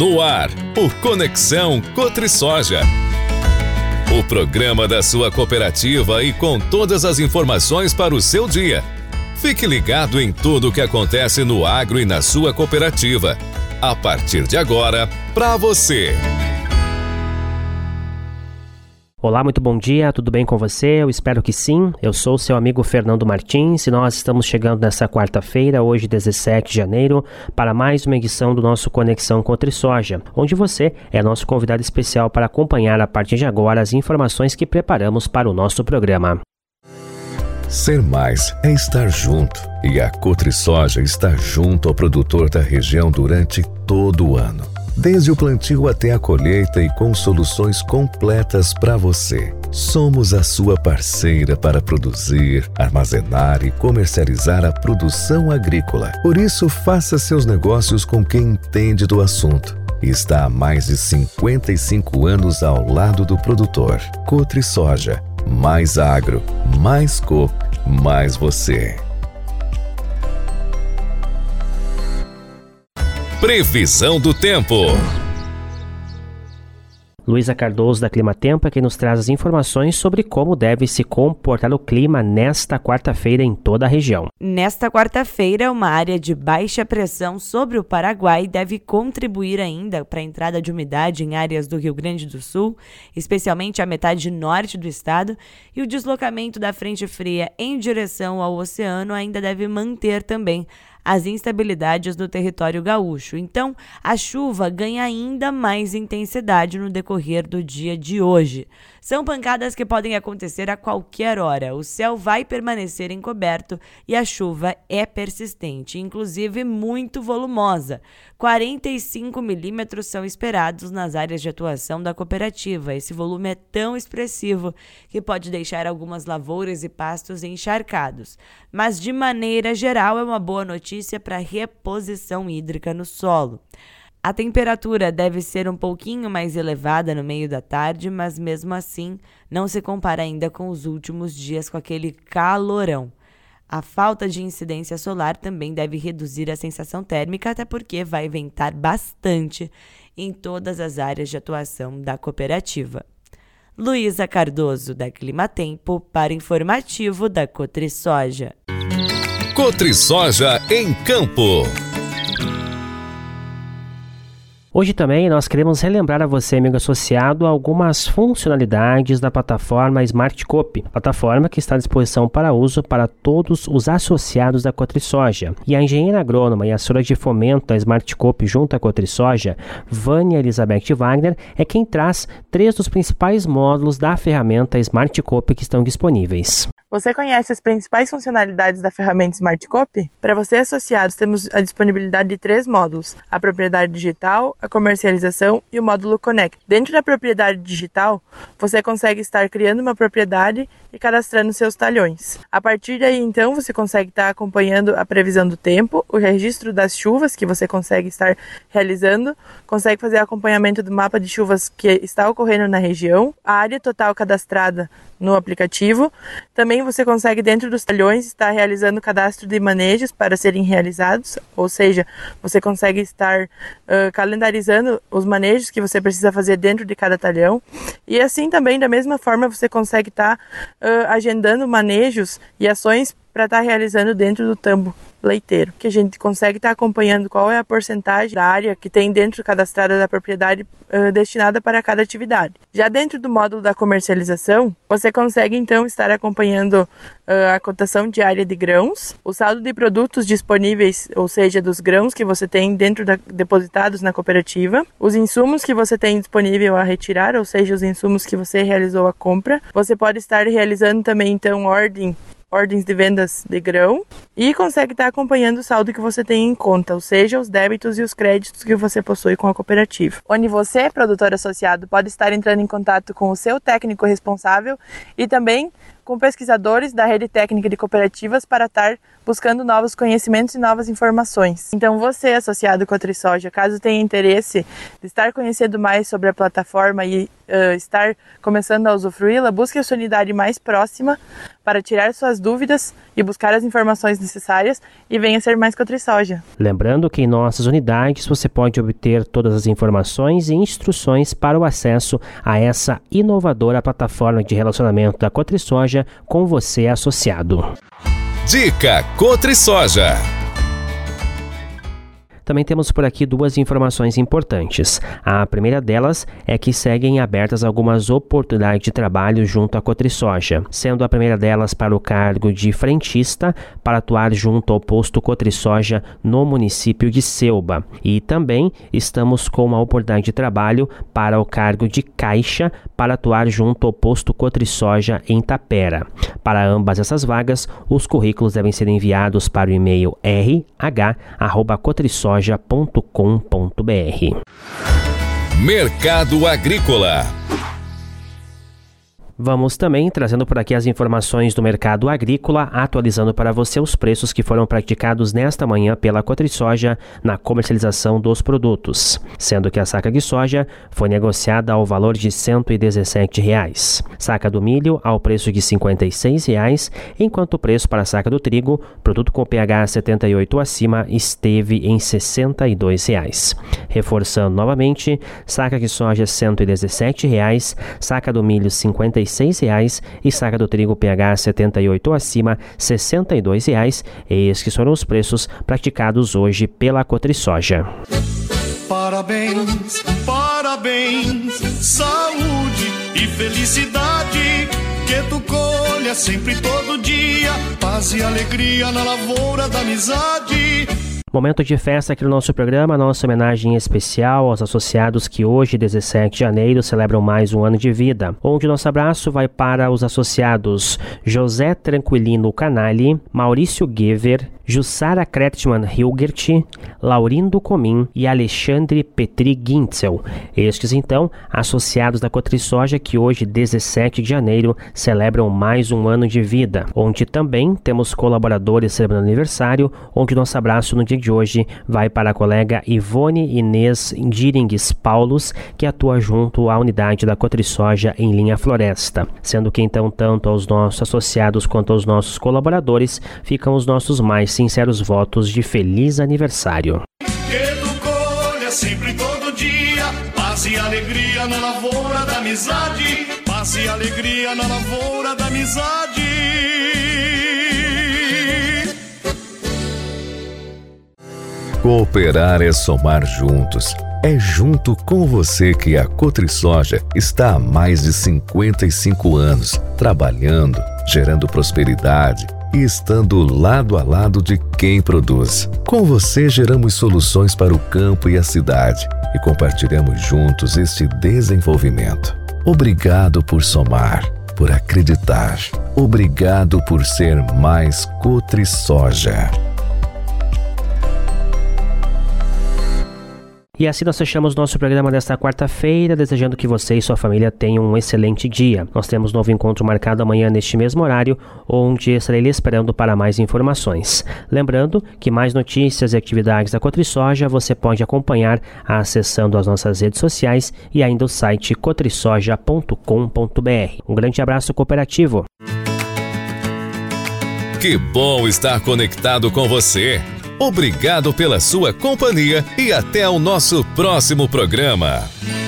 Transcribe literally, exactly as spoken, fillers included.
No ar, o Conexão CotriSoja. O programa da sua cooperativa e com todas as informações para o seu dia. Fique ligado em tudo o que acontece no agro e na sua cooperativa. A partir de agora, para você. Olá, muito bom dia, tudo bem com você? Eu espero que sim. Eu sou o seu amigo Fernando Martins e nós estamos chegando nessa quarta-feira, hoje dezessete de janeiro, para mais uma edição do nosso Conexão CotriSoja, onde você é nosso convidado especial para acompanhar a partir de agora as informações que preparamos para o nosso programa. Ser mais é estar junto, e a CotriSoja está junto ao produtor da região durante todo o ano. Desde o plantio até a colheita e com soluções completas para você. Somos a sua parceira para produzir, armazenar e comercializar a produção agrícola. Por isso, faça seus negócios com quem entende do assunto. Está há mais de cinquenta e cinco anos ao lado do produtor. CotriSoja. Mais agro, mais coop, mais você. Previsão do tempo. Luísa Cardoso da Climatempo é quem nos traz as informações sobre como deve se comportar o clima nesta quarta-feira em toda a região. Nesta quarta-feira, uma área de baixa pressão sobre o Paraguai deve contribuir ainda para a entrada de umidade em áreas do Rio Grande do Sul, especialmente a metade norte do estado, e o deslocamento da frente fria em direção ao oceano ainda deve manter também as instabilidades no território gaúcho. Então, a chuva ganha ainda mais intensidade no decorrer do dia de hoje. São pancadas que podem acontecer a qualquer hora. O céu vai permanecer encoberto e a chuva é persistente, inclusive muito volumosa. quarenta e cinco milímetros são esperados nas áreas de atuação da cooperativa. Esse volume é tão expressivo que pode deixar algumas lavouras e pastos encharcados. Mas, de maneira geral, é uma boa notícia para a reposição hídrica no solo. A temperatura deve ser um pouquinho mais elevada no meio da tarde, mas mesmo assim não se compara ainda com os últimos dias com aquele calorão. A falta de incidência solar também deve reduzir a sensação térmica, até porque vai ventar bastante em todas as áreas de atuação da cooperativa. Luísa Cardoso, da Climatempo, para informativo da CotriSoja. CotriSoja em campo. Hoje também nós queremos relembrar a você, amigo associado, algumas funcionalidades da plataforma SmartCoop, plataforma que está à disposição para uso para todos os associados da CotriSoja. E a engenheira agrônoma e assessora de fomento da SmartCoop junto à CotriSoja, Vânia Elizabeth Wagner, é quem traz três dos principais módulos da ferramenta SmartCoop que estão disponíveis. Você conhece as principais funcionalidades da ferramenta SmartCoop? Para você, associados, temos a disponibilidade de três módulos: a propriedade digital, a comercialização e o módulo Connect. Dentro da propriedade digital, você consegue estar criando uma propriedade e cadastrando seus talhões. A partir daí, então, você consegue estar acompanhando a previsão do tempo, o registro das chuvas que você consegue estar realizando, consegue fazer acompanhamento do mapa de chuvas que está ocorrendo na região, a área total cadastrada no aplicativo. Também você consegue, dentro dos talhões, estar realizando o cadastro de manejos para serem realizados, ou seja, você consegue estar uh, calendarizando os manejos que você precisa fazer dentro de cada talhão. E assim também, da mesma forma, você consegue estar uh, agendando manejos e ações para estar realizando dentro do tambo leiteiro, que a gente consegue estar acompanhando qual é a porcentagem da área que tem dentro cadastrada da propriedade uh, destinada para cada atividade. Já dentro do módulo da comercialização, você consegue então estar acompanhando uh, a cotação diária de grãos, o saldo de produtos disponíveis, ou seja, dos grãos que você tem dentro da, depositados na cooperativa, os insumos que você tem disponível a retirar, ou seja, os insumos que você realizou a compra. Você pode estar realizando também então ordem ordens de vendas de grão e consegue estar acompanhando o saldo que você tem em conta, ou seja, os débitos e os créditos que você possui com a cooperativa. Onde você, produtor associado, pode estar entrando em contato com o seu técnico responsável e também com pesquisadores da rede técnica de cooperativas para estar buscando novos conhecimentos e novas informações. Então você, associado com a CotriSoja, caso tenha interesse de estar conhecendo mais sobre a plataforma e uh, estar começando a usufruí-la, busque a sua unidade mais próxima para tirar suas dúvidas e buscar as informações necessárias e venha ser mais CotriSoja. Lembrando que em nossas unidades você pode obter todas as informações e instruções para o acesso a essa inovadora plataforma de relacionamento da CotriSoja com você associado. Dica CotriSoja. Também temos por aqui duas informações importantes. A primeira delas é que seguem abertas algumas oportunidades de trabalho junto à CotriSoja, sendo a primeira delas para o cargo de frentista para atuar junto ao posto CotriSoja no município de Celba. E também estamos com uma oportunidade de trabalho para o cargo de caixa para atuar junto ao posto CotriSoja em Tapera. Para ambas essas vagas, os currículos devem ser enviados para o e-mail r h arroba cotrisoja ponto com ponto b r. Mercado Agrícola. Vamos também trazendo por aqui as informações do mercado agrícola, atualizando para você os preços que foram praticados nesta manhã pela CotriSoja na comercialização dos produtos, sendo que a saca de soja foi negociada ao valor de cento e dezessete reais, saca do milho ao preço de cinquenta e seis reais, enquanto o preço para a saca do trigo, produto com pH setenta e oito acima, esteve em sessenta e dois reais. Reforçando novamente, saca de soja cento e dezessete reais, saca do milho cinquenta e seis reais e saca do trigo pH setenta e oito acima, sessenta e dois reais. Estes foram os preços praticados hoje pela CotriSoja. Parabéns, parabéns, saúde e felicidade, que tu colha sempre todo dia, paz e alegria na lavoura da amizade. Momento de festa aqui no nosso programa, nossa homenagem especial aos associados que hoje, dezessete de janeiro, celebram mais um ano de vida, onde nosso abraço vai para os associados José Tranquilino Canali, Maurício Gever, Jussara Kretschmann Hilgert, Laurindo Comim e Alexandre Petri Gintzel. Estes, então, associados da CotriSoja que hoje, dezessete de janeiro, celebram mais um ano de vida, onde também temos colaboradores celebrando aniversário, onde nosso abraço no dia de hoje vai para a colega Ivone Inês Diringues Paulos, que atua junto à unidade da CotriSoja em Linha Floresta, sendo que então tanto aos nossos associados quanto aos nossos colaboradores ficam os nossos mais sinceros votos de feliz aniversário. Que tu colha sempre todo dia, paz e alegria na lavoura da amizade, paz e alegria na lavoura da amizade. Cooperar é somar juntos. É junto com você que a CotriSoja está há mais de cinquenta e cinco anos, trabalhando, gerando prosperidade e estando lado a lado de quem produz. Com você geramos soluções para o campo e a cidade e compartilhamos juntos este desenvolvimento. Obrigado por somar, por acreditar. Obrigado por ser mais CotriSoja. E assim nós fechamos nosso programa desta quarta-feira, desejando que você e sua família tenham um excelente dia. Nós temos novo encontro marcado amanhã neste mesmo horário, onde estarei lhe esperando para mais informações. Lembrando que mais notícias e atividades da CotriSoja você pode acompanhar acessando as nossas redes sociais e ainda o site cotrisoja ponto com ponto b r. Um grande abraço cooperativo. Que bom estar conectado com você. Obrigado pela sua companhia e até o nosso próximo programa.